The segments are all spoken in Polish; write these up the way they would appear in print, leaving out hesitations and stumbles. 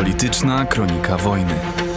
Polityczna kronika wojny.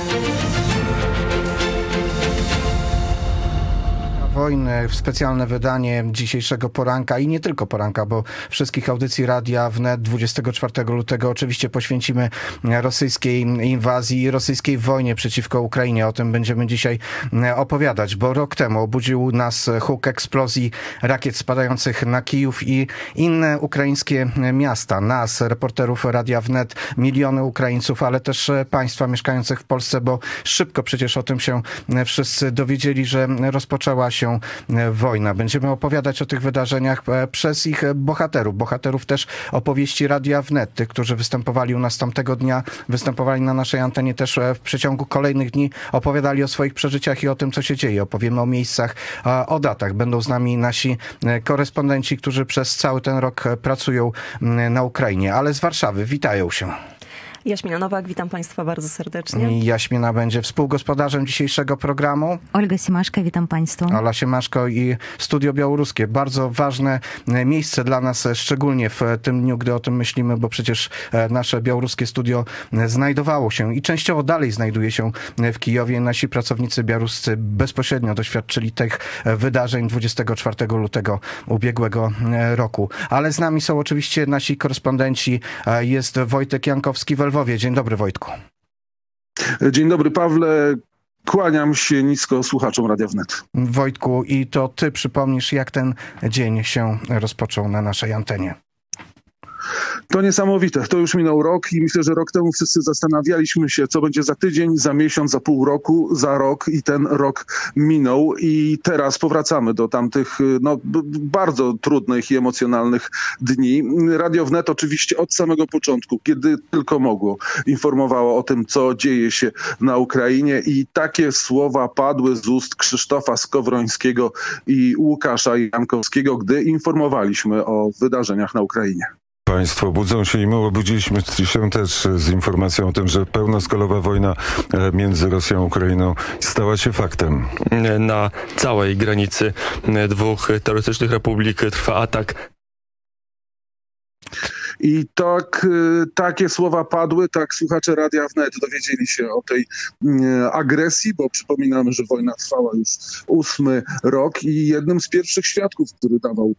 Wojny, specjalne wydanie dzisiejszego poranka i nie tylko poranka, bo wszystkich audycji Radia Wnet 24 lutego oczywiście poświęcimy rosyjskiej inwazji i rosyjskiej wojnie przeciwko Ukrainie. O tym będziemy dzisiaj opowiadać, bo rok temu obudził nas huk eksplozji rakiet spadających na Kijów i inne ukraińskie miasta. Nas, reporterów Radia Wnet, miliony Ukraińców, ale też państwa mieszkających w Polsce, bo szybko przecież o tym się wszyscy dowiedzieli, że rozpoczęła się wojna. Będziemy opowiadać o tych wydarzeniach przez ich bohaterów też opowieści Radia Wnet, tych, którzy występowali u nas tamtego dnia, występowali na naszej antenie też w przeciągu kolejnych dni, opowiadali o swoich przeżyciach i o tym, co się dzieje. Opowiemy o miejscach, o datach. Będą z nami nasi korespondenci, którzy przez cały ten rok pracują na Ukrainie, ale z Warszawy witają się. Jaśmina Nowak, witam Państwa bardzo serdecznie. Jaśmina będzie współgospodarzem dzisiejszego programu. Olga Siemaszko, witam Państwa. Ola Siemaszko i Studio Białoruskie. Bardzo ważne miejsce dla nas, szczególnie w tym dniu, gdy o tym myślimy, bo przecież nasze białoruskie studio znajdowało się i częściowo dalej znajduje się w Kijowie. Nasi pracownicy białoruscy bezpośrednio doświadczyli tych wydarzeń 24 lutego ubiegłego roku. Ale z nami są oczywiście nasi korespondenci. Jest Wojtek Jankowski w Lwowie. Dzień dobry, Wojtku. Dzień dobry, Pawle. Kłaniam się nisko słuchaczom Radia Wnet. Wojtku, i to ty przypomnisz, jak ten dzień się rozpoczął na naszej antenie. To niesamowite. To już minął rok i myślę, że rok temu wszyscy zastanawialiśmy się, co będzie za tydzień, za miesiąc, za pół roku, za rok i ten rok minął i teraz powracamy do tamtych bardzo trudnych i emocjonalnych dni. Radio Wnet oczywiście od samego początku, kiedy tylko mogło, informowało o tym, co dzieje się na Ukrainie i takie słowa padły z ust Krzysztofa Skowrońskiego i Łukasza Jankowskiego, gdy informowaliśmy o wydarzeniach na Ukrainie. Państwo budzą się i my obudziliśmy się też z informacją o tym, że pełnoskalowa wojna między Rosją a Ukrainą stała się faktem. Na całej granicy dwóch terrorystycznych republik trwa atak. I takie słowa padły, tak słuchacze Radia Wnet dowiedzieli się o tej agresji, bo przypominamy, że wojna trwała już 8 rok i jednym z pierwszym świadkiem, który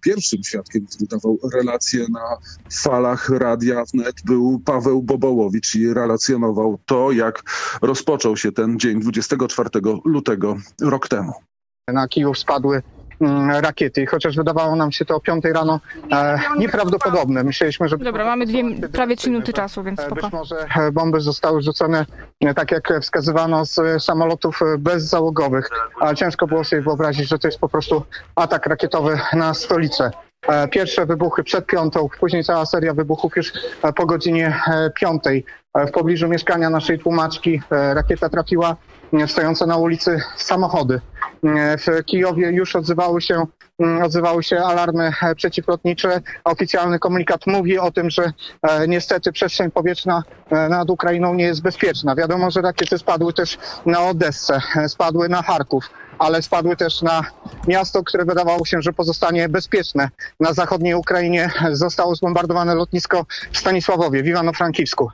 dawał relacje na falach Radia Wnet, był Paweł Bobołowicz i relacjonował to, jak rozpoczął się ten dzień 24 lutego rok temu. Na Kijów spadły rakiety, chociaż wydawało nam się to o 5 rano nieprawdopodobne. Myśleliśmy, że... Dobra, mamy prawie 3 minuty czasu, więc spoko. Być może bomby zostały rzucone, tak jak wskazywano, z samolotów bezzałogowych, ale ciężko było sobie wyobrazić, że to jest po prostu atak rakietowy na stolicę. Pierwsze wybuchy przed 5, później cała seria wybuchów już po godzinie 5. W pobliżu mieszkania naszej tłumaczki rakieta trafiła w stojące na ulicy samochody. W Kijowie już odzywały się alarmy przeciwlotnicze. Oficjalny komunikat mówi o tym, że niestety przestrzeń powietrzna nad Ukrainą nie jest bezpieczna. Wiadomo, że rakiety spadły też na Odessę, spadły na Charków, ale spadły też na miasto, które wydawało się, że pozostanie bezpieczne. Na zachodniej Ukrainie zostało zbombardowane lotnisko w Stanisławowie, w Iwano-Frankivsku.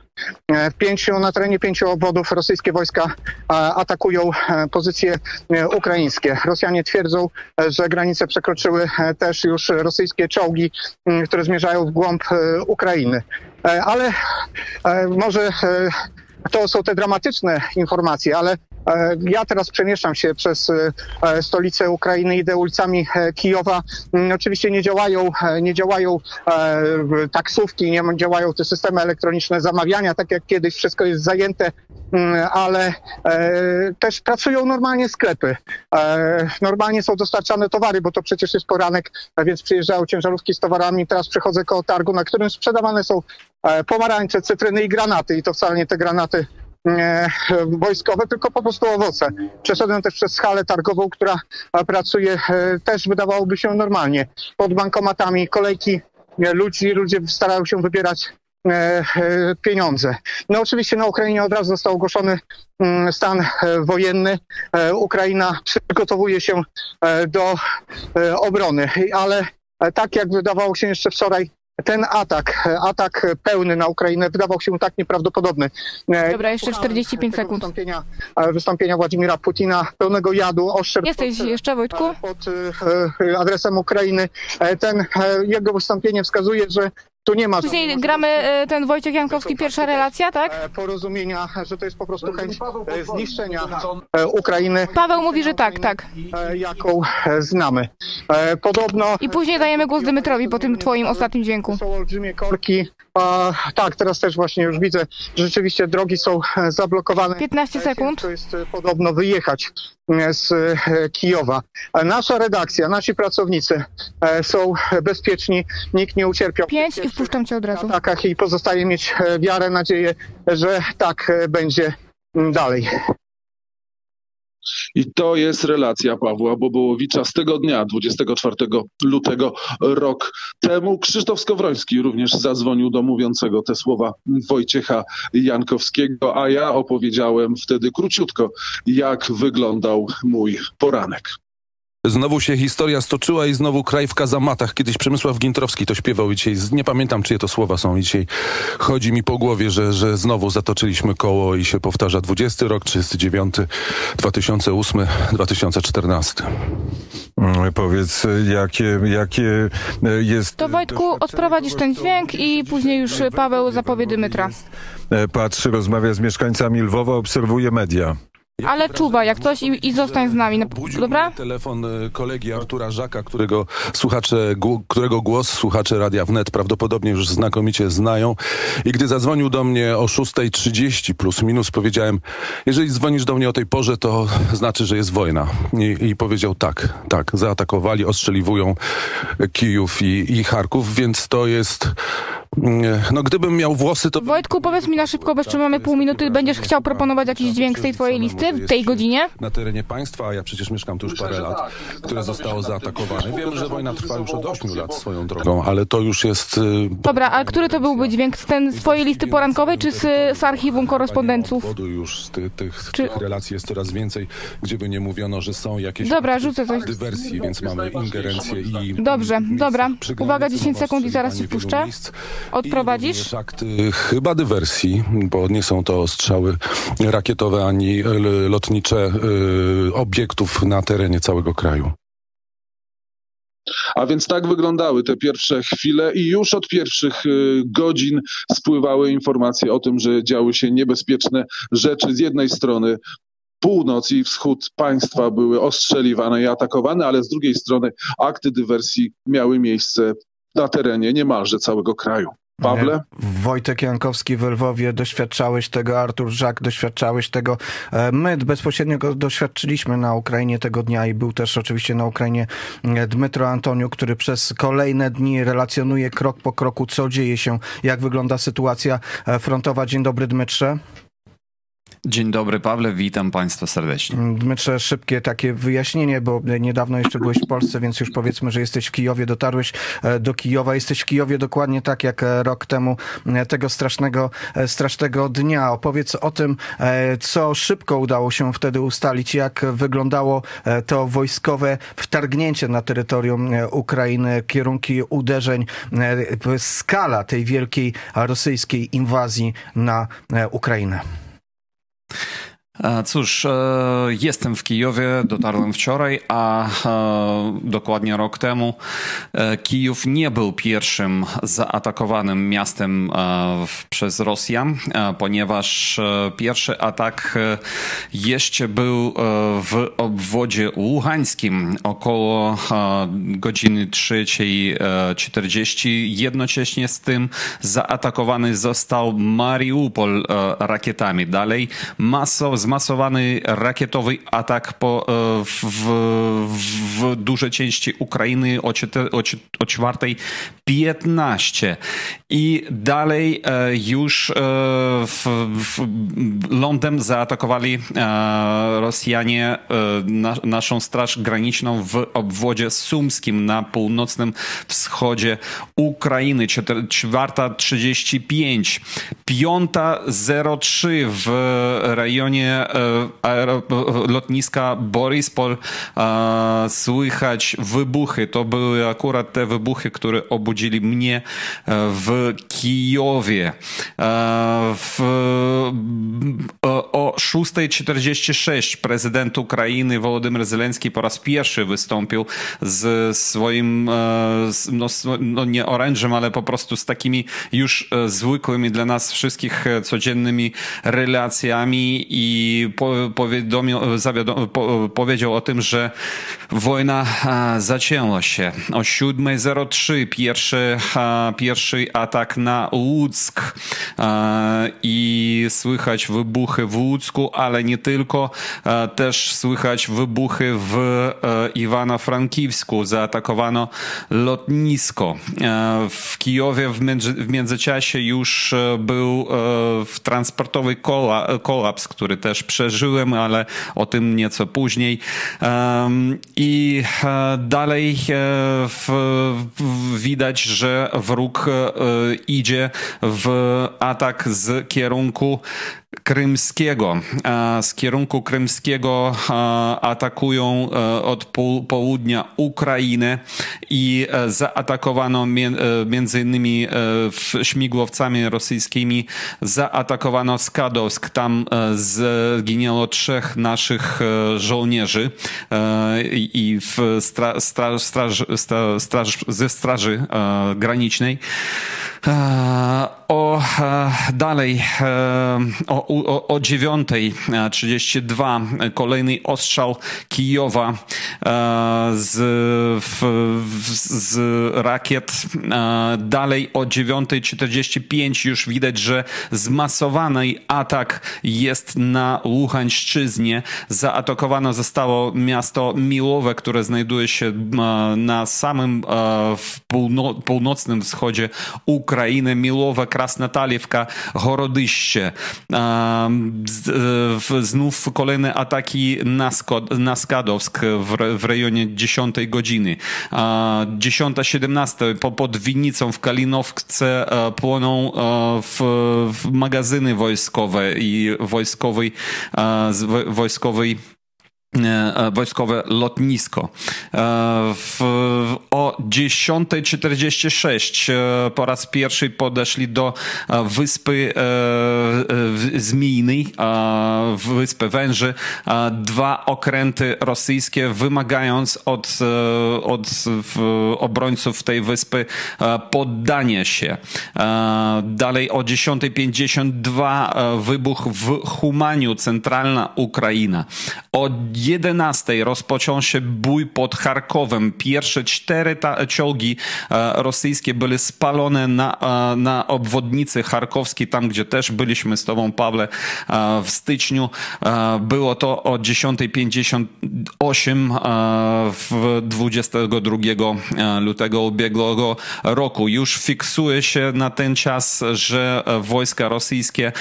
Na terenie 5 obwodów rosyjskie wojska atakują pozycje ukraińskie. Rosjanie twierdzą, że granice przekroczyły też już rosyjskie czołgi, które zmierzają w głąb Ukrainy. Ale może to są te dramatyczne informacje, ale ja teraz przemieszczam się przez stolicę Ukrainy, idę ulicami Kijowa. Oczywiście nie działają taksówki, nie działają te systemy elektroniczne zamawiania, tak jak kiedyś, wszystko jest zajęte, ale też pracują normalnie sklepy. Normalnie są dostarczane towary, bo to przecież jest poranek, więc przyjeżdżają ciężarówki z towarami. Teraz przechodzę koło targu, na którym sprzedawane są pomarańcze, cytryny i granaty. I to wcale nie te granaty wojskowe, tylko po prostu owoce. Przeszedłem też przez halę targową, która pracuje też, wydawałoby się, normalnie. Pod bankomatami kolejki ludzi, ludzie starają się wybierać pieniądze. No oczywiście na Ukrainie od razu został ogłoszony stan wojenny. Ukraina przygotowuje się do obrony, ale tak jak wydawało się jeszcze wczoraj, ten atak pełny na Ukrainę wydawał się tak nieprawdopodobny. Dobra, jeszcze 45 sekund. Wystąpienia Władimira Putina, pełnego jadu, oszczep Jesteś jeszcze, Wojtku? pod adresem Ukrainy. Jego wystąpienie wskazuje, że tu nie ma... Później gramy ten Wojciech Jankowski, pierwsza relacja, tak? Porozumienia, że to jest po prostu chęć zniszczenia Ukrainy. Paweł mówi, że tak. Jaką znamy. Podobno... I później dajemy głos Dmytrowi po tym twoim ostatnim dźwięku. Są olbrzymie korki. Tak, teraz też właśnie już widzę, że rzeczywiście drogi są zablokowane. 15 sekund. To jest podobno wyjechać z Kijowa. Nasza redakcja, nasi pracownicy są bezpieczni, nikt nie ucierpiał. 5 i wpuszczam cię od razu. W atakach i pozostaje mieć wiarę, nadzieję, że tak będzie dalej. I to jest relacja Pawła Bobołowicza z tego dnia, 24 lutego rok temu. Krzysztof Skowroński również zadzwonił do mówiącego te słowa Wojciecha Jankowskiego, a ja opowiedziałem wtedy króciutko, jak wyglądał mój poranek. Znowu się historia stoczyła i znowu kraj w kazamatach. Kiedyś Przemysław Gintrowski to śpiewał i dzisiaj, nie pamiętam czyje to słowa są, i dzisiaj chodzi mi po głowie, że znowu zatoczyliśmy koło i się powtarza 20 rok, 39, 2008, 2014. Powiedz, jakie jest... To Wojtku, odprowadzisz ten dźwięk i później już Paweł zapowie Dmytra. Patrzy, rozmawia z mieszkańcami Lwowa, obserwuje media. Ale czuwa jak coś i zostań z nami, dobra? Telefon kolegi Artura Żaka, którego głos słuchacze Radia Wnet prawdopodobnie już znakomicie znają. I gdy zadzwonił do mnie o 6:30 plus minus, powiedziałem, jeżeli dzwonisz do mnie o tej porze, to znaczy, że jest wojna. I powiedział tak, zaatakowali, ostrzeliwują Kijów i Charków, więc to jest... No gdybym miał włosy, to... Wojtku, powiedz mi na szybko, bo jeszcze mamy pół minuty. Będziesz chciał proponować jakiś dźwięk z tej twojej listy w tej godzinie? Na terenie państwa, a ja przecież mieszkam tu już parę lat, które zostało zaatakowane. Wiemy, że wojna trwa już od 8 lat swoją drogą, ale to już jest... Dobra, a który to byłby dźwięk? Z twojej listy porankowej, czy z archiwum korespondentów? Już tych relacji jest coraz więcej, gdzie by nie mówiono, że są jakieś... Dobra, rzucę coś. ...dywersji, więc mamy ingerencję i... Dobrze, dobra. Uwaga, 10 sekund i zaraz się wpuszczę. Odprowadzisz? Chyba dywersji, bo nie są to ostrzały rakietowe ani lotnicze obiektów na terenie całego kraju. A więc tak wyglądały te pierwsze chwile i już od pierwszych godzin spływały informacje o tym, że działy się niebezpieczne rzeczy. Z jednej strony północ i wschód państwa były ostrzeliwane i atakowane, ale z drugiej strony akty dywersji miały miejsce na terenie niemalże całego kraju. Pawle? Wojtek Jankowski w Lwowie, doświadczałeś tego, Artur Żak, doświadczałeś tego. My bezpośrednio go doświadczyliśmy na Ukrainie tego dnia i był też oczywiście na Ukrainie Dmytro Antoniuk, który przez kolejne dni relacjonuje krok po kroku, co dzieje się, jak wygląda sytuacja frontowa. Dzień dobry, Dmytrze. Dzień dobry, Pawle, witam Państwa serdecznie. Dmytrze, szybkie takie wyjaśnienie, bo niedawno jeszcze byłeś w Polsce, więc już powiedzmy, że jesteś w Kijowie, dotarłeś do Kijowa. Jesteś w Kijowie dokładnie tak jak rok temu, tego strasznego dnia. Opowiedz o tym, co szybko udało się wtedy ustalić, jak wyglądało to wojskowe wtargnięcie na terytorium Ukrainy, kierunki uderzeń, skala tej wielkiej rosyjskiej inwazji na Ukrainę. Cóż, jestem w Kijowie, dotarłem wczoraj, a dokładnie rok temu Kijów nie był pierwszym zaatakowanym miastem przez Rosjan, ponieważ pierwszy atak jeszcze był w obwodzie ługańskim około godziny 3:40. Jednocześnie z tym zaatakowany został Mariupol rakietami. Dalej zmasowany rakietowy atak w dużej części Ukrainy o 4:15. I dalej już lądem zaatakowali Rosjanie naszą straż graniczną w obwodzie sumskim na północnym wschodzie Ukrainy. 4:35. 5:03 w rejonie lotniska Boryspol słychać wybuchy. To były akurat te wybuchy, które obudzili mnie w Kijowie. O 6:46 prezydent Ukrainy Wołodymyr Zelenski po raz pierwszy wystąpił z swoim, nie orężem, ale po prostu z takimi już zwykłymi dla nas wszystkich codziennymi relacjami i powiedział o tym, że wojna zaczęła się. O 7:03 pierwszy atak na Łuck i słychać wybuchy w Łucku, ale nie tylko. Też słychać wybuchy w Iwano-Frankiwsku. Zaatakowano lotnisko. W Kijowie w międzyczasie już był transportowy kolaps, który też przeżyłem, ale o tym nieco później. I dalej widać, że wróg idzie w atak z kierunku krymskiego. Z kierunku krymskiego atakują od południa Ukrainę i zaatakowano między innymi śmigłowcami rosyjskimi, zaatakowano Skadowsk. Tam zginęło 3 naszych żołnierzy i ze Straży Granicznej. Dalej o 9:32 kolejny ostrzał Kijowa z rakiet. Dalej o 9:45 już widać, że zmasowany atak jest na Łuhańszczyźnie. Zaatakowano zostało miasto Miłowe, które znajduje się na samym północnym wschodzie Ukrainy. Miłowe, Krasnotaliewka, Horodyście. Znów kolejne ataki na Skadowsk w rejonie 10 godziny. 10:17 pod Winnicą w Kalinowce płoną magazyny wojskowe i wojskowe lotnisko. O 10:46 po raz pierwszy podeszli do Wyspy Zmijnej, Wyspy Węży. 2 okręty rosyjskie, wymagając od obrońców tej wyspy poddania się. Dalej o 10:52 wybuch w Humaniu, centralna Ukraina. O 11:00 rozpoczął się bój pod Charkowem. Pierwsze 4 czołgi rosyjskie były spalone na obwodnicy charkowskiej, tam gdzie też byliśmy z tobą, Pawle, w styczniu. Było to o 10:58 22 lutego ubiegłego roku. Już fiksuje się na ten czas, że wojska rosyjskie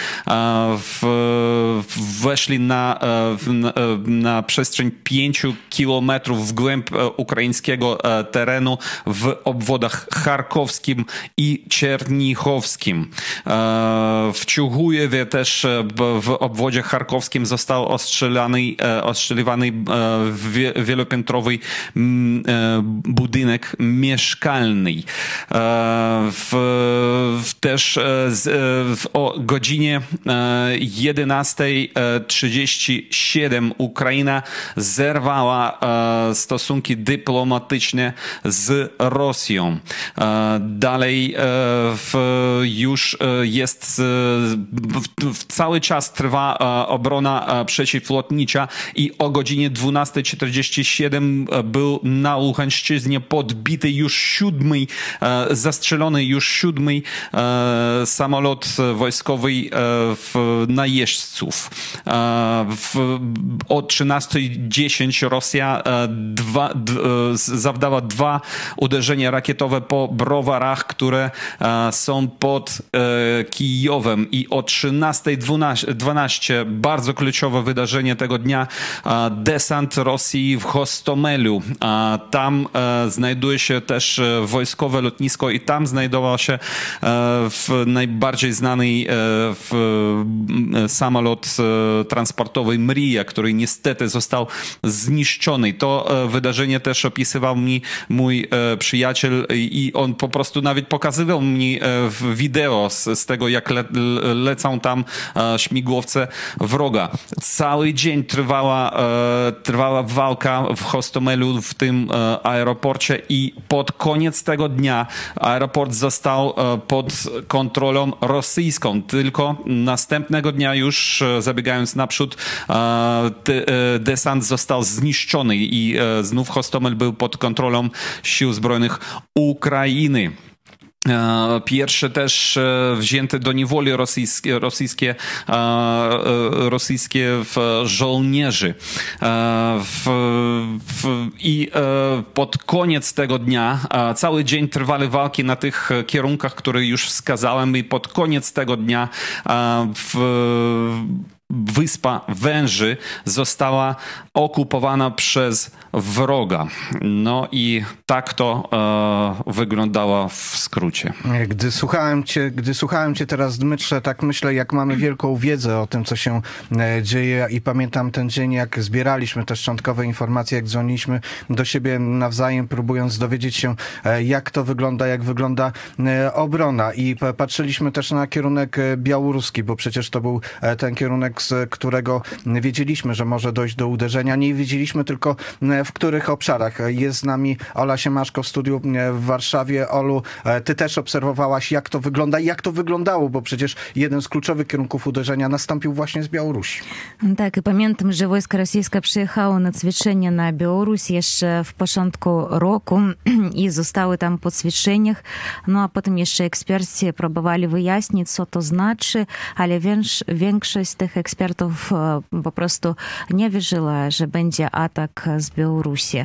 weszli na przestrzeń 5 kilometrów w głęb ukraińskiego terenu w obwodach charkowskim i czernichowskim. W Ciuchujewie też w obwodzie charkowskim został ostrzeliwany wielopiętrowy budynek mieszkalny. Też o godzinie 11:37 Ukraina zerwała stosunki dyplomatyczne z Rosją. Dalej już jest, cały czas trwa obrona przeciwlotnicza i o godzinie 12:47 był na Łuhańszczyźnie podbity już 7, zastrzelony już 7 samolot wojskowy najeźdźców. O 13:10 Rosja zawdała 2 uderzenia rakietowe po browarach, które są pod Kijowem, i o 12:12 bardzo kluczowe wydarzenie tego dnia. Desant Rosji w Hostomelu. Tam znajduje się też wojskowe lotnisko i tam znajdował się najbardziej znany samolot transportowy Mrija, który niestety został zniszczony. To wydarzenie też opisywał mi mój przyjaciel i on po prostu nawet pokazywał mi wideo z tego, jak lecą tam śmigłowce wroga. Cały dzień trwała walka w Hostomelu, w tym aeroporcie i pod koniec tego dnia aeroport został pod kontrolą rosyjską. Tylko następnego dnia już, zabiegając naprzód, desant został zniszczony i znów Hostomel był pod kontrolą sił zbrojnych Ukrainy. Pierwsze też wzięte do niewoli rosyjskie żołnierzy. I pod koniec tego dnia cały dzień trwały walki na tych kierunkach, które już wskazałem i pod koniec tego dnia wyspa Węży została okupowana przez wroga. No i tak to wyglądało w skrócie. Gdy słuchałem cię teraz, Dmytrze, tak myślę, jak mamy wielką wiedzę o tym, co się dzieje i pamiętam ten dzień, jak zbieraliśmy te szczątkowe informacje, jak dzwoniliśmy do siebie nawzajem, próbując dowiedzieć się, jak to wygląda, jak wygląda obrona i patrzyliśmy też na kierunek białoruski, bo przecież to był ten kierunek, z którego wiedzieliśmy, że może dojść do uderzenia. Nie wiedzieliśmy tylko w których obszarach. Jest z nami Ola Siemaszko w studiu w Warszawie. Olu, ty też obserwowałaś, jak to wygląda i jak to wyglądało, bo przecież jeden z kluczowych kierunków uderzenia nastąpił właśnie z Białorusi. Tak, i pamiętam, że wojsko rosyjskie przyjechało na ćwiczenia na Białoruś jeszcze w początku roku i zostały tam po ćwiczeniach. No a potem jeszcze eksperci próbowali wyjaśnić, co to znaczy, ale większość tych ekspertów po prostu nie wierzyła, że będzie atak z Białorusi.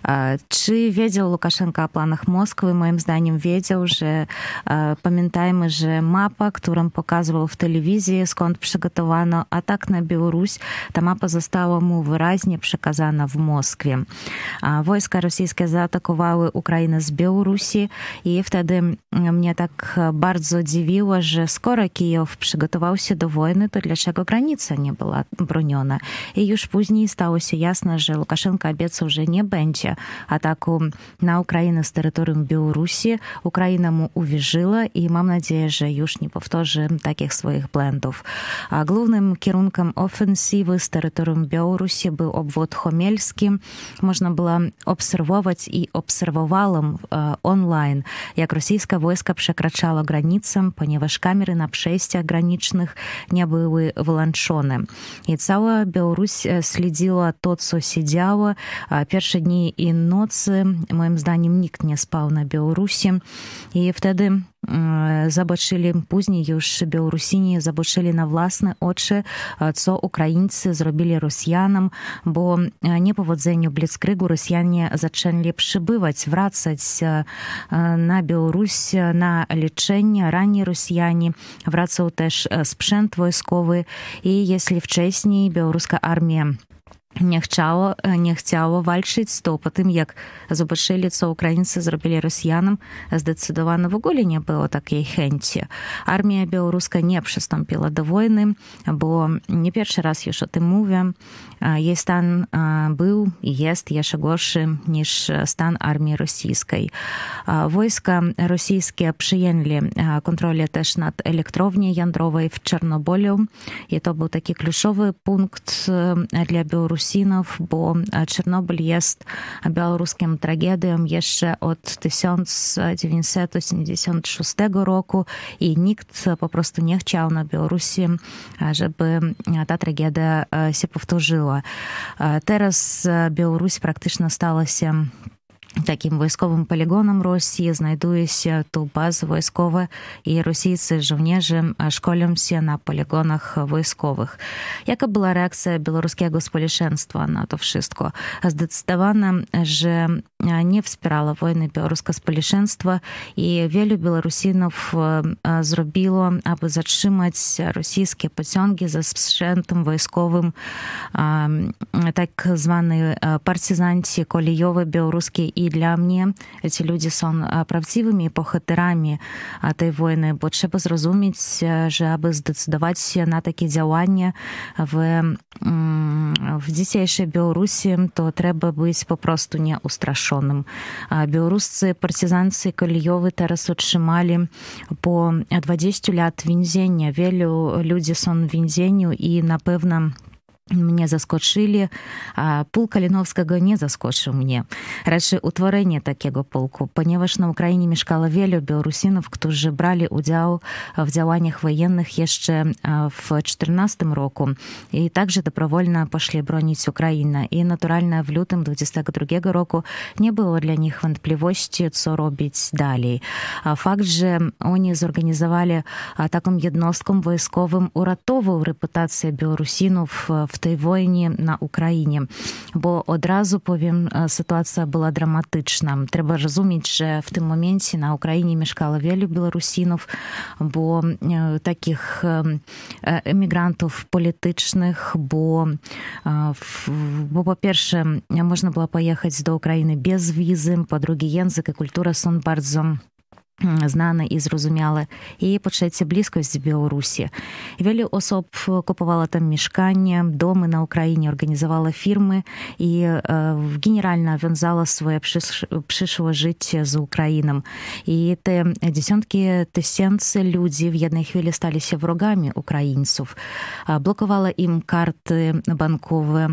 Czy wiedział Łukaszenka o planach Moskwy? Moim zdaniem wiedział, że pamiętajmy, że mapa, którą pokazywał w telewizji, skąd przygotowano atak na Białoruś, ta mapa została mu wyraźnie przekazana w Moskwie. Wojska rosyjskie zaatakowały Ukrainę z Białorusi i wtedy mnie tak bardzo dziwiło, że skoro Kijów przygotował się do wojny, to dlaczego granica nie była broniona? I już później stało się jasne, że Łukaszenka obiecał, że nie będzie ataku na Ukrainę z terytorium Białorusi. Ukraina mu uwierzyła i mam nadzieję, że już nie powtórzy takich swoich błędów. Głównym kierunkiem ofensywy z terytorium Białorusi był obwód homelski. Można było obserwować i obserwowałem online, jak rosyjskie wojska przekraczało granicę, ponieważ kamery na przejściach granicznych nie były włączone. I cała Białoruś śledziła to, co się działo. Pierwsze dni i nocy, moim zdaniem, nikt nie spał na Białorusi. I wtedy zobaczyli, później już Białorusini zobaczyli na własne oczy, co Ukraińcy zrobili Rosjanom, bo niepowodzeniu Blitzkriegu Rosjanie zaczęli przybywać, wracać na Białoruś na leczenie. Rani Rosjanie wracał też sprzęt wojskowy i jeśli wcześniej białoruska armia nie chciało walczyć, to po tym, jak zobaczyli, co Ukraińcy zrobili Rosjanom, zdecydowanie w ogóle nie było takiej chęci. Armia białoruska nie przystąpiła do wojny, bo nie pierwszy raz już o tym mówię. Jej stan był i jest jeszcze gorszy niż stan armii rosyjskiej. Wojska rosyjskie przejęli kontrolę też nad elektrownią jądrowej w Czarnobylu i to był taki kluczowy punkt dla Białorusinów, bo Czarnobyl jest białoruską tragedią jeszcze od 1986 roku i nikt po prostu nie chciał na Białorusi, żeby ta tragedia się powtórzyła. Teraz Białoruś praktycznie stała się takim wojskowym poligonem Rosji, znajduje się tu bazy wojskowe i rosyjscy żołnierze szkolą się na poligonach wojskowych. Jaka była reakcja białoruskiego społeczeństwa na to wszystko? Zdecydowanie, że nie wspierało wojny białoruskie społeczeństwo i wielu Białorusinów zrobiło, aby zatrzymać rosyjskie pociągi ze sprzętem wojskowym, tak zwany partyzanci kolejowe białoruskie. I dla mnie ci ludzie są prawdziwymi bohaterami tej wojny, bo trzeba zrozumieć, że aby zdecydować się na takie działania w dzisiejszej Białorusi, to trzeba być po prostu nieustraszonym. Białoruscy partyzanci kolejowi teraz otrzymali po 20 lat więzienia. Wielu ludzi są w więzieniu i na pewno mnie zaskoczyli, a pułk Kalinowskiego nie zaskoczył mnie. Raczej utworzenie takiego pułku, ponieważ na Ukrainie mieszkało wielu Białorusinów, którzy brali udział w działaniach wojennych jeszcze w 2014 roku i także dobrowolnie poszli bronić Ukrainę. I naturalnie w lutym 2022 roku nie było dla nich wątpliwości, co robić dalej. Fakt, że oni zorganizowali taką jednostką wojskową, uratował reputację Białorusinów w tej wojnie na Ukrainie, bo od razu powiem, sytuacja była dramatyczna. Trzeba rozumieć, że w tym momencie na Ukrainie mieszkało wielu Białorusinów, bo takich emigrantów politycznych, bo po pierwsze można było pojechać do Ukrainy bez wizy, po drugie język i kultura są bardzo znane i zrozumiałe. I po trzecie bliskość Białorusi. Wielu osób kupowało tam mieszkania, domy na Ukrainie, organizowało firmy i generalnie wiązało swoje przyszłe życie z Ukrainą. I te dziesiątki tysięcy ludzi w jednej chwili stali się wrogami Ukraińców. Blokowało im karty bankowe.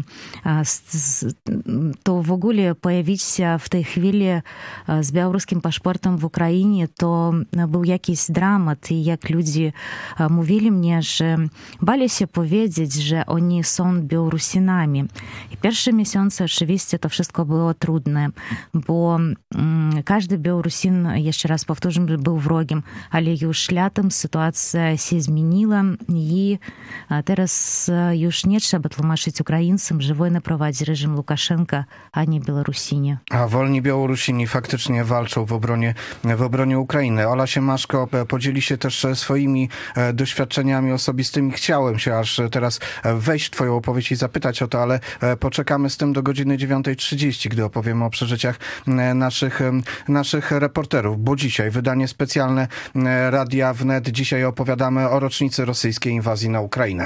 To w ogóle pojawić się w tej chwili z białoruskim paszportem w Ukrainie to był jakiś dramat i jak ludzie mówili mnie, że bali się powiedzieć, że oni są Białorusinami. I pierwsze miesiące oczywiście to wszystko było trudne, bo każdy Białorusin, jeszcze raz powtórzę, był wrogiem, ale już latem sytuacja się zmieniła i teraz już nie trzeba tłumaczyć Ukraińcom, że wojnę prowadzi reżim Łukaszenka, a nie Białorusini. A wolni Białorusini faktycznie walczą w obronie Ukrainy. Ola Siemaszko podzieli się też swoimi doświadczeniami osobistymi. Chciałem się aż teraz wejść w twoją opowieść i zapytać o to, ale poczekamy z tym do godziny 9:30, gdy opowiemy o przeżyciach naszych reporterów, bo dzisiaj wydanie specjalne Radia Wnet. Dzisiaj opowiadamy o rocznicy rosyjskiej inwazji na Ukrainę.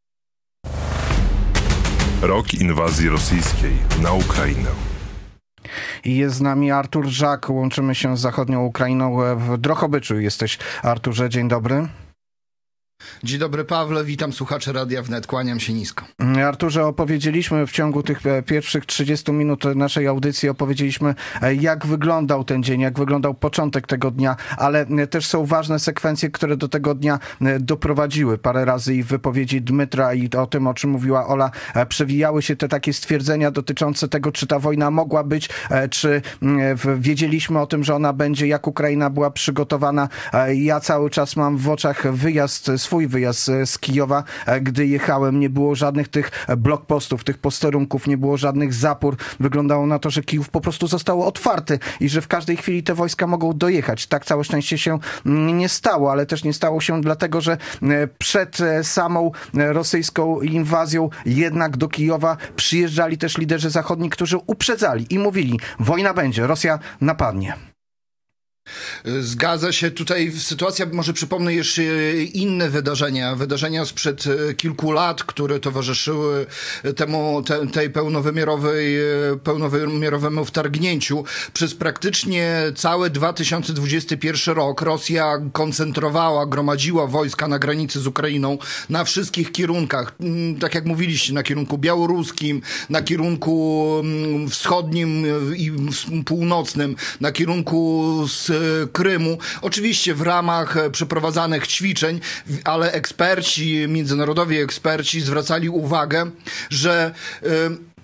Rok inwazji rosyjskiej na Ukrainę. I jest z nami Artur Żak. Łączymy się z zachodnią Ukrainą. W Drohobyczu jesteś, Arturze. Dzień dobry. Dzień dobry, Pawle, witam słuchaczy Radia Wnet, kłaniam się nisko. Arturze, opowiedzieliśmy w ciągu tych pierwszych 30 minut naszej audycji, opowiedzieliśmy, jak wyglądał ten dzień, jak wyglądał początek tego dnia, ale też są ważne sekwencje, które do tego dnia doprowadziły. Parę razy i w wypowiedzi Dmytra i o tym, o czym mówiła Ola, przewijały się te takie stwierdzenia dotyczące tego, czy ta wojna mogła być, czy wiedzieliśmy o tym, że ona będzie, jak Ukraina była przygotowana. Ja cały czas mam w oczach swój wyjazd z Kijowa, gdy jechałem, nie było żadnych tych blokpostów, tych posterunków, nie było żadnych zapór. Wyglądało na to, że Kijów po prostu został otwarty i że w każdej chwili te wojska mogą dojechać. Tak całe szczęście się nie stało, ale też nie stało się dlatego, że przed samą rosyjską inwazją jednak do Kijowa przyjeżdżali też liderzy zachodni, którzy uprzedzali i mówili: wojna będzie, Rosja napadnie. Zgadza się. Tutaj sytuacja, może przypomnę jeszcze inne wydarzenia sprzed kilku lat, które towarzyszyły tej pełnowymiarowemu wtargnięciu. Przez praktycznie cały 2021 rok Rosja gromadziła wojska na granicy z Ukrainą na wszystkich kierunkach. Tak jak mówiliście, na kierunku białoruskim, na kierunku wschodnim i północnym, na kierunku z Krymu. Oczywiście w ramach przeprowadzanych ćwiczeń, ale międzynarodowi eksperci zwracali uwagę, że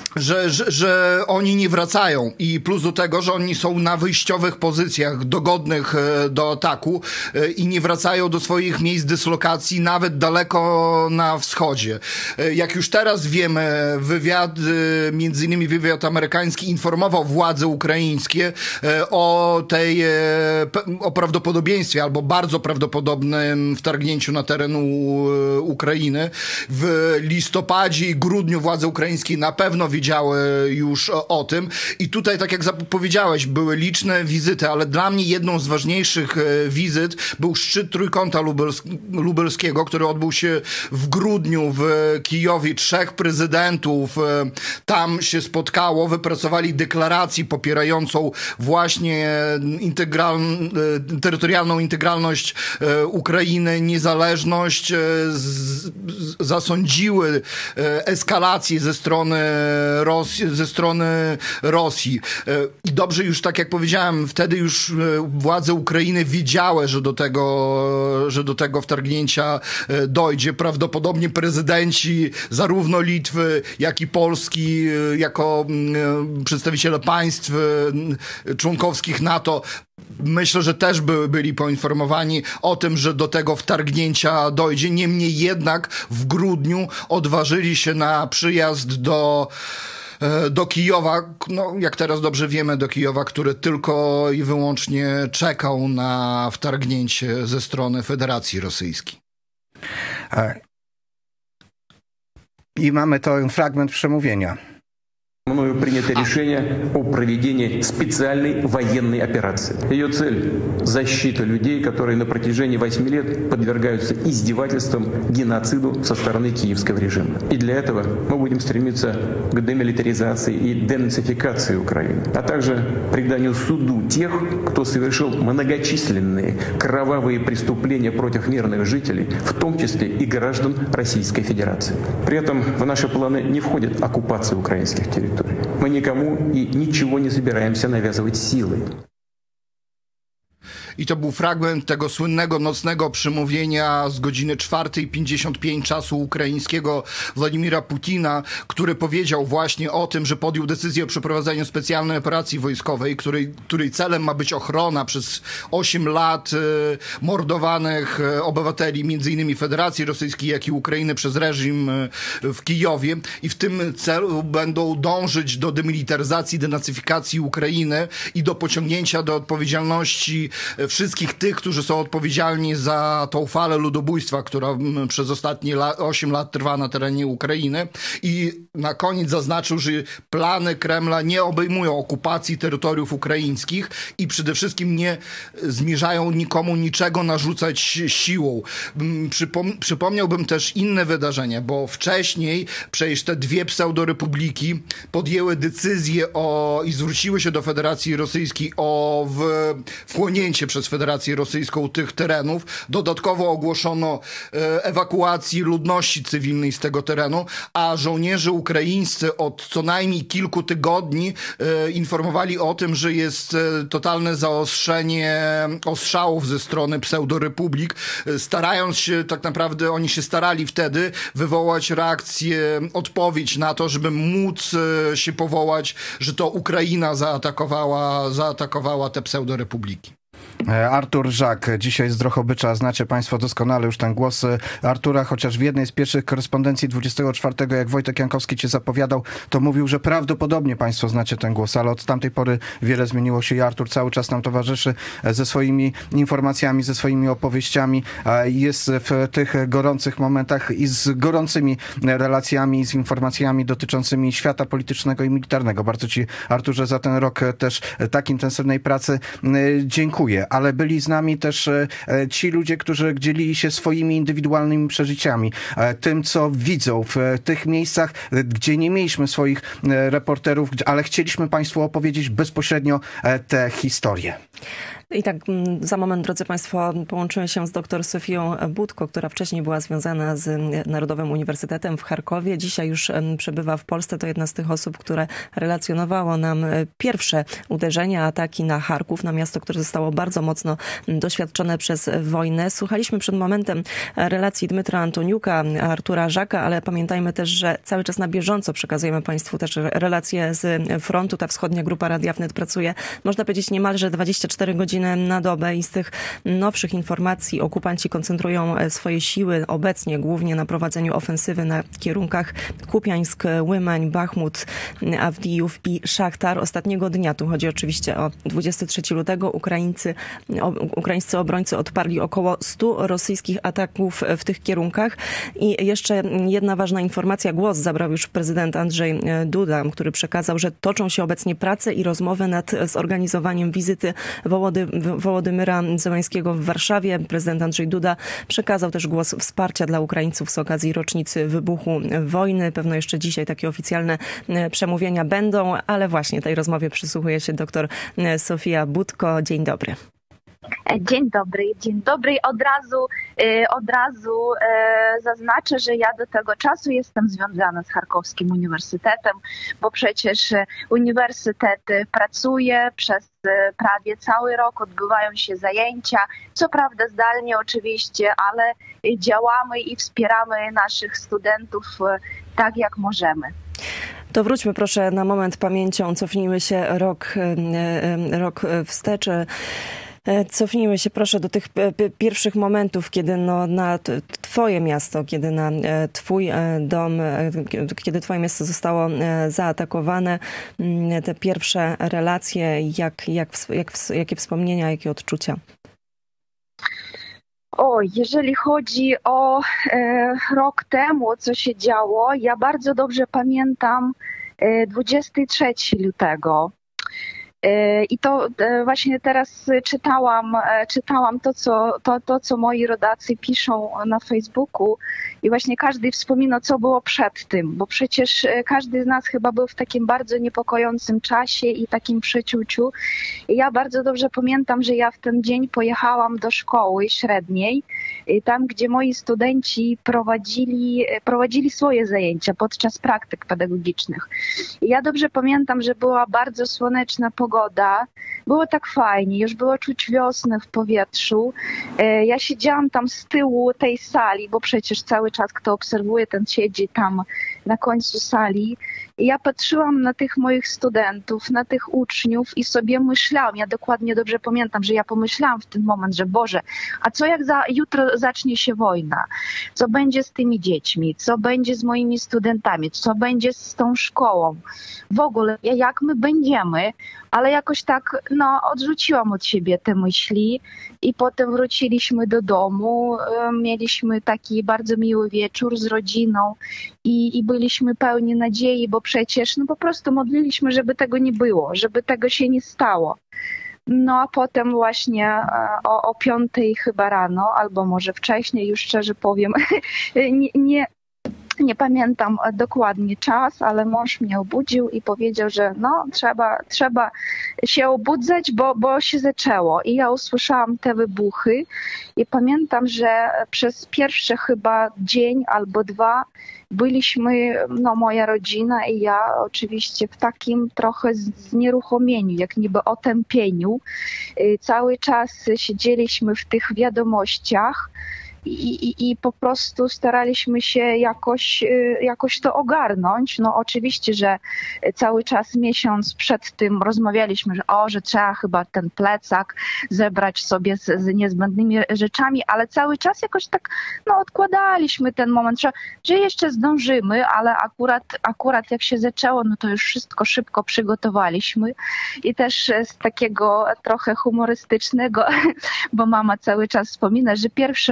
że oni nie wracają i plus do tego, że oni są na wyjściowych pozycjach dogodnych do ataku i nie wracają do swoich miejsc dyslokacji nawet daleko na wschodzie. Jak już teraz wiemy, między innymi wywiad amerykański informował władze ukraińskie o prawdopodobieństwie albo bardzo prawdopodobnym wtargnięciu na teren Ukrainy. W listopadzie i grudniu władze ukraińskie na pewno wiedziały już o tym. I tutaj, tak jak powiedziałeś, były liczne wizyty, ale dla mnie jedną z ważniejszych wizyt był szczyt Trójkąta Lubelskiego, który odbył się w grudniu w Kijowie. 3 prezydentów tam się spotkało, wypracowali deklarację popierającą właśnie terytorialną integralność Ukrainy, niezależność, zasądziły eskalację ze strony Rosji. I dobrze już, tak jak powiedziałem, wtedy już władze Ukrainy wiedziały, że do tego wtargnięcia dojdzie. Prawdopodobnie prezydenci zarówno Litwy, jak i Polski, jako przedstawiciele państw członkowskich NATO, myślę, że też byli poinformowani o tym, że do tego wtargnięcia dojdzie. Niemniej jednak w grudniu odważyli się na przyjazd do Kijowa, no jak teraz dobrze wiemy, do Kijowa, który tylko i wyłącznie czekał na wtargnięcie ze strony Federacji Rosyjskiej. I mamy to fragment przemówienia. Мною принято решение о проведении специальной военной операции. Ее цель – защита людей, которые на протяжении 8 лет подвергаются издевательствам, геноциду со стороны киевского режима. И для этого мы будем стремиться к демилитаризации и денацификации Украины, а также преданию суду тех, кто совершил многочисленные кровавые преступления против мирных жителей, в том числе и граждан Российской Федерации. При этом в наши планы не входит оккупация украинских территорий. Мы никому и ничего не собираемся навязывать силой. I to był fragment tego słynnego nocnego przemówienia z godziny 4:55 czasu ukraińskiego Władimira Putina, który powiedział właśnie o tym, że podjął decyzję o przeprowadzeniu specjalnej operacji wojskowej, której celem ma być ochrona przez 8 lat mordowanych obywateli, między innymi Federacji Rosyjskiej, jak i Ukrainy przez reżim w Kijowie. I w tym celu będą dążyć do demilitaryzacji, denacyfikacji Ukrainy i do pociągnięcia do odpowiedzialności wszystkich tych, którzy są odpowiedzialni za tą falę ludobójstwa, która przez ostatnie 8 lat trwa na terenie Ukrainy. I na koniec zaznaczył, że plany Kremla nie obejmują okupacji terytoriów ukraińskich i przede wszystkim nie zmierzają nikomu niczego narzucać siłą. Przypomniałbym też inne wydarzenia, bo wcześniej przecież te 2 pseudorepubliki podjęły decyzję i zwróciły się do Federacji Rosyjskiej o wchłonięcie przez Federację Rosyjską tych terenów. Dodatkowo ogłoszono ewakuację ludności cywilnej z tego terenu, a żołnierze ukraińscy od co najmniej kilku tygodni informowali o tym, że jest totalne zaostrzenie ostrzałów ze strony pseudorepublik. Starając się, tak naprawdę oni się starali wtedy wywołać reakcję, odpowiedź na to, żeby móc się powołać, że to Ukraina zaatakowała te pseudorepubliki. Artur Żak, dzisiaj z Drohobycza. Znacie Państwo doskonale już ten głos Artura, chociaż w jednej z pierwszych korespondencji 24, jak Wojtek Jankowski cię zapowiadał, to mówił, że prawdopodobnie Państwo znacie ten głos, ale od tamtej pory wiele zmieniło się i Artur cały czas nam towarzyszy ze swoimi informacjami, ze swoimi opowieściami. Jest w tych gorących momentach i z gorącymi relacjami, z informacjami dotyczącymi świata politycznego i militarnego. Bardzo Ci, Arturze, za ten rok też tak intensywnej pracy dziękuję. Ale byli z nami też ci ludzie, którzy dzielili się swoimi indywidualnymi przeżyciami, tym, co widzą w tych miejscach, gdzie nie mieliśmy swoich reporterów, ale chcieliśmy Państwu opowiedzieć bezpośrednio te historie. I tak za moment, drodzy Państwo, połączyłem się z dr Sofią Budko, która wcześniej była związana z Narodowym Uniwersytetem w Charkowie. Dzisiaj już przebywa w Polsce. To jedna z tych osób, które relacjonowało nam pierwsze uderzenia, ataki na Charków, na miasto, które zostało bardzo mocno doświadczone przez wojnę. Słuchaliśmy przed momentem relacji Dmytra Antoniuka, Artura Żaka, ale pamiętajmy też, że cały czas na bieżąco przekazujemy Państwu też relacje z frontu. Ta wschodnia grupa Radia Wnet pracuje, można powiedzieć, niemalże 24 godziny na dobę i z tych nowszych informacji okupanci koncentrują swoje siły obecnie głównie na prowadzeniu ofensywy na kierunkach Kupiańsk, Łymań, Bachmut, Awdijów i Szachtar. Ostatniego dnia, tu chodzi oczywiście o 23 lutego, ukraińscy obrońcy odparli około 100 rosyjskich ataków w tych kierunkach. I jeszcze jedna ważna informacja. Głos zabrał już prezydent Andrzej Duda, który przekazał, że toczą się obecnie prace i rozmowy nad zorganizowaniem wizyty Wołodymyra Zełańskiego w Warszawie. Prezydent Andrzej Duda przekazał też głos wsparcia dla Ukraińców z okazji rocznicy wybuchu wojny. Pewno jeszcze dzisiaj takie oficjalne przemówienia będą, ale właśnie tej rozmowie przysłuchuje się dr Sofia Budko. Dzień dobry. Dzień dobry, dzień dobry. Od razu zaznaczę, że ja do tego czasu jestem związana z Charkowskim Uniwersytetem, bo przecież uniwersytet pracuje przez prawie cały rok, odbywają się zajęcia, co prawda zdalnie oczywiście, ale działamy i wspieramy naszych studentów tak jak możemy. To wróćmy proszę na moment pamięcią, cofnijmy się rok wstecz. Cofnijmy się proszę do tych pierwszych momentów, kiedy na twoje miasto, kiedy na twój dom, kiedy twoje miasto zostało zaatakowane. Te pierwsze relacje, jakie wspomnienia, jakie odczucia? Jeżeli chodzi o rok temu, co się działo, ja bardzo dobrze pamiętam 23 lutego. I to właśnie teraz czytałam to, co moi rodacy piszą na Facebooku i właśnie każdy wspomina, co było przed tym, bo przecież każdy z nas chyba był w takim bardzo niepokojącym czasie i takim przeczuciu. I ja bardzo dobrze pamiętam, że ja w ten dzień pojechałam do szkoły średniej, tam gdzie moi studenci prowadzili swoje zajęcia podczas praktyk pedagogicznych. I ja dobrze pamiętam, że była bardzo słoneczna pogoda, było tak fajnie, już było czuć wiosnę w powietrzu. Ja siedziałam tam z tyłu tej sali, bo przecież cały czas kto obserwuje, ten siedzi tam na końcu sali. I ja patrzyłam na tych moich studentów, na tych uczniów i sobie myślałam, ja dokładnie dobrze pamiętam, że ja pomyślałam w ten moment, że Boże, a co jak jutro zacznie się wojna? Co będzie z tymi dziećmi? Co będzie z moimi studentami? Co będzie z tą szkołą? W ogóle, jak my będziemy? Ale jakoś tak, odrzuciłam od siebie te myśli i potem wróciliśmy do domu, mieliśmy taki bardzo miły wieczór z rodziną i byliśmy pełni nadziei, bo przecież po prostu modliliśmy, żeby tego nie było, żeby tego się nie stało. No a potem właśnie o 5 chyba rano, albo może wcześniej, już szczerze powiem, nie pamiętam dokładnie czas, ale mąż mnie obudził i powiedział, że trzeba się obudzać, bo się zaczęło. I ja usłyszałam te wybuchy i pamiętam, że przez pierwszy chyba dzień albo 2 byliśmy, moja rodzina i ja oczywiście w takim trochę znieruchomieniu, jak niby otępieniu. Cały czas siedzieliśmy w tych wiadomościach. I po prostu staraliśmy się jakoś to ogarnąć. Oczywiście, że cały czas miesiąc przed tym rozmawialiśmy, że trzeba chyba ten plecak zebrać sobie z niezbędnymi rzeczami, ale cały czas jakoś tak odkładaliśmy ten moment, że jeszcze zdążymy, ale akurat jak się zaczęło, to już wszystko szybko przygotowaliśmy i też z takiego trochę humorystycznego, bo mama cały czas wspomina, że pierwsza rzecz,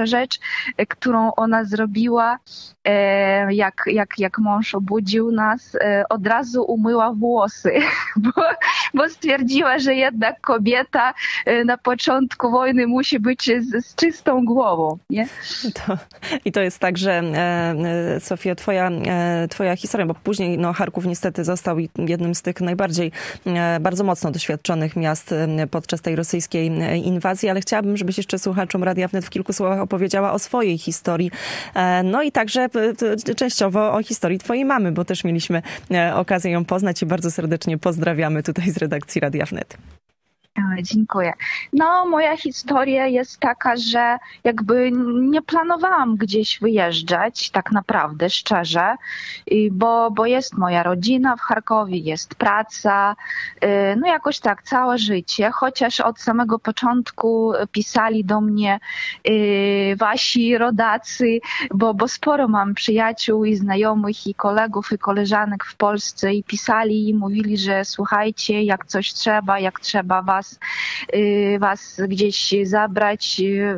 którą ona zrobiła, jak mąż obudził nas, od razu umyła włosy, bo stwierdziła, że jednak kobieta na początku wojny musi być z czystą głową. Nie? I to jest tak, że Sofia, twoja historia, bo później Charków niestety został jednym z tych bardzo mocno doświadczonych miast podczas tej rosyjskiej inwazji, ale chciałabym, żebyś jeszcze słuchaczom Radia Wnet w kilku słowach opowiedziała o swojej historii. No i także częściowo o historii twojej mamy, bo też mieliśmy okazję ją poznać i bardzo serdecznie pozdrawiamy tutaj z redakcji Radia Wnet. Dziękuję. Moja historia jest taka, że jakby nie planowałam gdzieś wyjeżdżać, tak naprawdę, szczerze, bo jest moja rodzina w Charkowie, jest praca, jakoś tak całe życie, chociaż od samego początku pisali do mnie wasi rodacy, bo sporo mam przyjaciół i znajomych i kolegów i koleżanek w Polsce i pisali i mówili, że słuchajcie, jak coś trzeba, jak trzeba was gdzieś zabrać,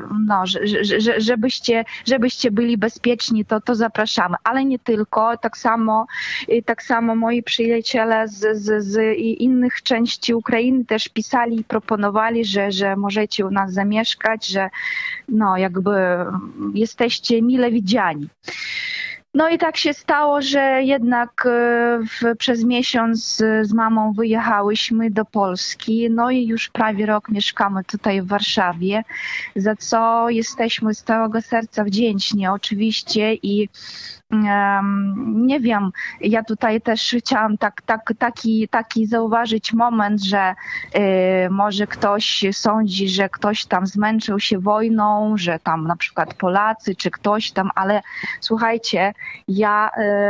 żebyście byli bezpieczni, to zapraszamy. Ale nie tylko, tak samo moi przyjaciele z innych części Ukrainy też pisali i proponowali, że możecie u nas zamieszkać, że jakby jesteście mile widziani. I tak się stało, że jednak przez miesiąc z mamą wyjechałyśmy do Polski, i już prawie rok mieszkamy tutaj w Warszawie, za co jesteśmy z całego serca wdzięczni oczywiście i nie wiem, ja tutaj też chciałam taki zauważyć moment, że może ktoś sądzi, że ktoś tam zmęczył się wojną, że tam na przykład Polacy czy ktoś tam, ale słuchajcie, ja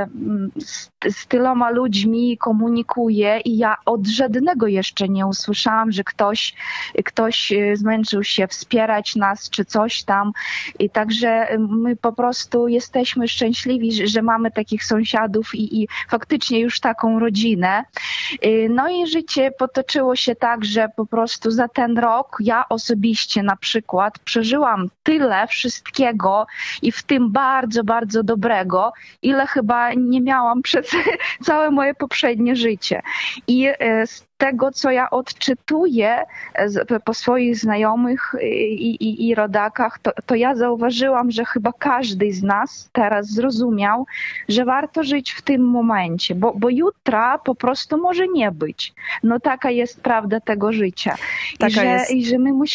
z tyloma ludźmi komunikuję i ja od żadnego jeszcze nie usłyszałam, że ktoś zmęczył się wspierać nas czy coś tam. I także my po prostu jesteśmy szczęśliwi, że mamy takich sąsiadów i faktycznie już taką rodzinę. I życie potoczyło się tak, że po prostu za ten rok ja osobiście na przykład przeżyłam tyle wszystkiego i w tym bardzo, bardzo dobrego, ile chyba nie miałam przez całe moje poprzednie życie. I z tego, co ja odczytuję po swoich znajomych i rodakach, to ja zauważyłam, że chyba każdy z nas teraz zrozumiał, że warto żyć w tym momencie, bo jutra po prostu może nie być. Taka jest prawda tego życia. I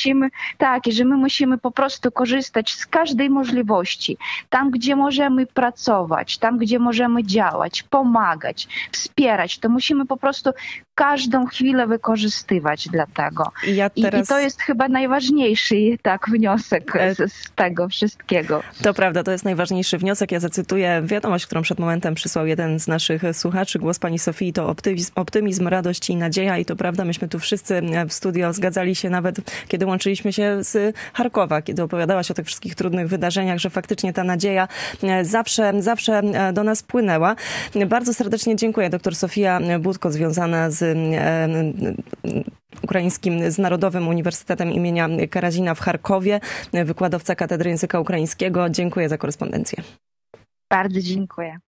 że my musimy po prostu korzystać z każdej możliwości. Tam, gdzie możemy pracować, tam, gdzie możemy działać, pomagać, wspierać, to musimy po prostu każdą chwilę wykorzystywać dla tego. I to jest chyba najważniejszy wniosek z tego wszystkiego. To prawda, to jest najważniejszy wniosek. Ja zacytuję wiadomość, którą przed momentem przysłał jeden z naszych słuchaczy. Głos pani Sofii to optymizm, radość i nadzieja. I to prawda, myśmy tu wszyscy w studio zgadzali się nawet, kiedy łączyliśmy się z Charkowa, kiedy opowiadałaś o tych wszystkich trudnych wydarzeniach, że faktycznie ta nadzieja zawsze do nas płynęła. Bardzo serdecznie dziękuję. Doktor Sofia Budko, związana z ukraińskim, z Narodowym Uniwersytetem imienia Karazina w Charkowie, wykładowca Katedry Języka Ukraińskiego. Dziękuję za korespondencję. Bardzo dziękuję.